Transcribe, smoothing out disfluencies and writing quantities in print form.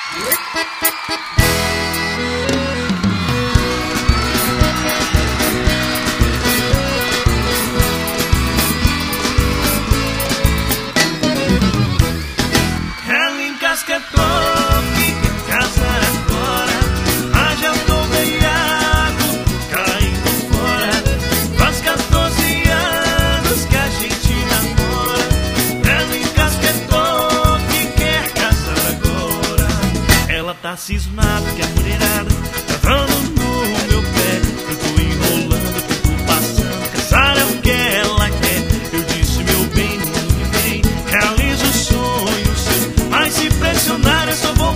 Ela encasquetou que quer casar agora, mas já tô ganhado, caindo fora. Faz 14 anos que a gente namora. Ela encasquetou que quer casar agora. Ela tá cismada que a mulherada tá dando no meu pé. Eu tô enrolando, tô passando, casar é o que ela quer. Eu disse, meu bem, não me vem, realiza o sonho seu, mas se pressionar eu só vou